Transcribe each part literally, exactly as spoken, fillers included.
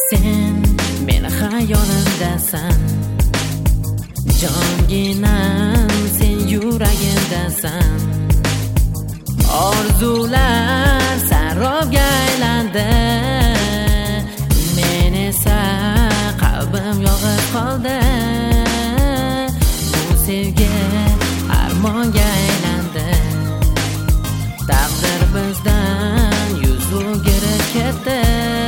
Sen meni xayolimdasan, jonginam sen yuragimdasan. Orzular sarobga aylandi, men esa qalbim yog'ib qoldi. Bu sevgi armonga aylandi, taqdir bizdan yuz o'girib ketdi.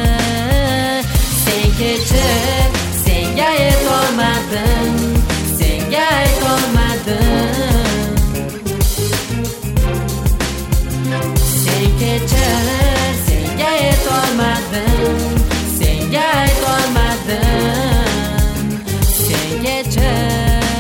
Sen kechir, senga yetolmadim, senga aytolmadim. Sen kechir, senga yetolmadim, senga aytolmadim. Sen kechir.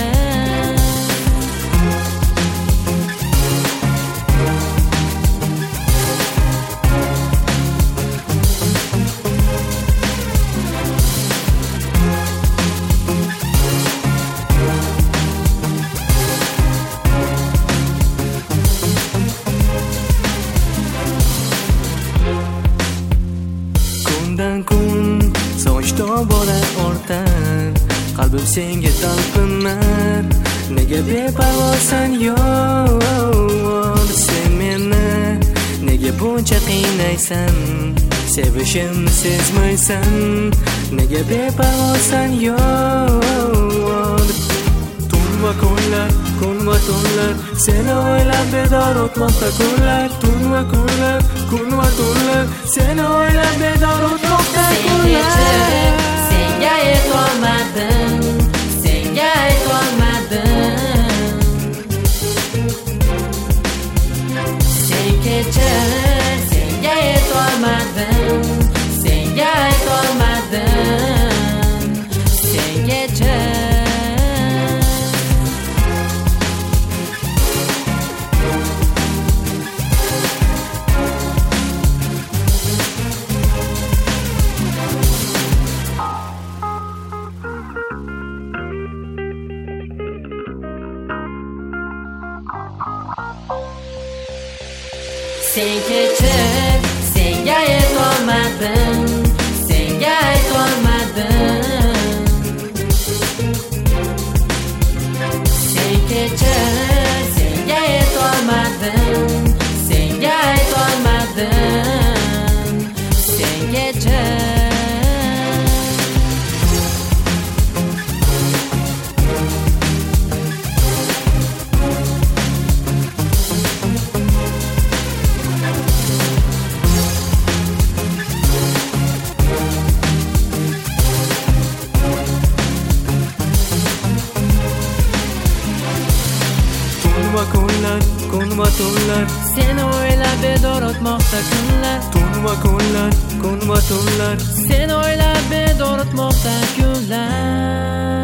Kun sochda bola ortar, qalbim senga talpinar. Nega beparvosan yo'l, sen meni nega buncha qiynaysan? Sevishimni sezmaysan, nega beparvosan yo'l. Tun va kunlar, kun va tunlar, seni o'ylab bedor o'tmoqda kunlar. Tun va kunlar, kun va tunlar, seni o'ylab bedor o'tmoqda kunlar. Senga yetolmadim, senga aytolmadim. Sen kechir, senga yetolmadim, senga aytolmadim. Sen kechir. Sen kechir, senga yetolmadim, senga aytolmadim. Sen kechir, senga yetolmadim, senga aytolmadim. Sen kechir. Kunlar, kun va tunlar, seni o'ylab bedor o'tmoqda kunlar. Tun va kunlar, kun va tunlar, seni o'ylab bedor o'tmoqda kunlar.